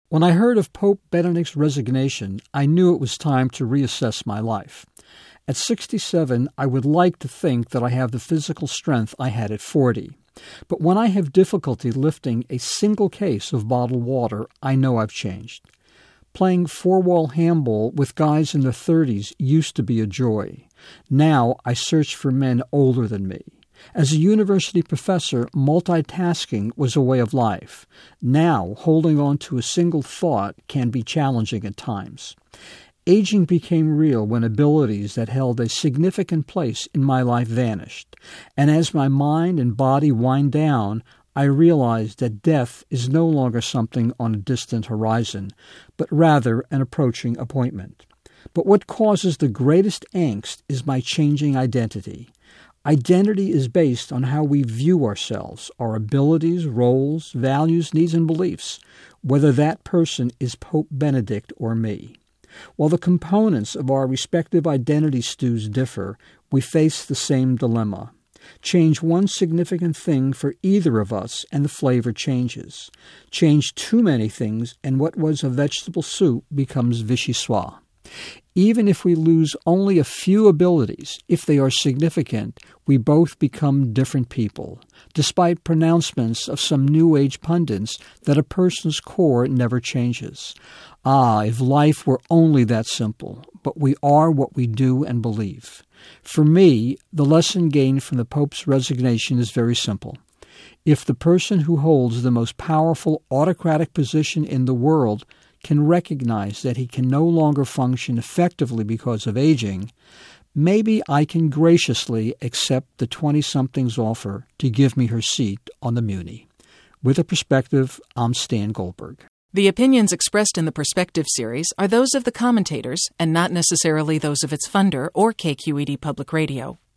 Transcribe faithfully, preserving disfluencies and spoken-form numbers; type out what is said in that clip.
When I heard of Pope Benedict's resignation, I knew it was time to reassess my life. At sixty-seven, I would like to think that I have the physical strength I had at forty. But when I have difficulty lifting a single case of bottled water, I know I've changed. Playing four-wall handball with guys in their thirties used to be a joy. Now I search for men older than me. As a university professor, multitasking was a way of life. Now, holding on to a single thought can be challenging at times. Aging became real when abilities that held a significant place in my life vanished. And as my mind and body wind down, I realized that death is no longer something on a distant horizon, but rather an approaching appointment. But what causes the greatest angst is my changing identity. Identity is based on how we view ourselves, our abilities, roles, values, needs, and beliefs, whether that person is Pope Benedict or me. While the components of our respective identity stews differ, we face the same dilemma. Change one significant thing for either of us, and the flavor changes. Change too many things, and what was a vegetable soup becomes vichyssoise. Even if we lose only a few abilities, if they are significant, we both become different people, despite pronouncements of some New Age pundits that a person's core never changes. Ah, if life were only that simple, but we are what we do and believe. For me, the lesson gained from the Pope's resignation is very simple. If the person who holds the most powerful autocratic position in the world can recognize that he can no longer function effectively because of aging, maybe I can graciously accept the twenty-something's offer to give me her seat on the Muni. With a Perspective, I'm Stan Goldberg. The opinions expressed in the Perspective series are those of the commentators and not necessarily those of its funder or K Q E D Public Radio.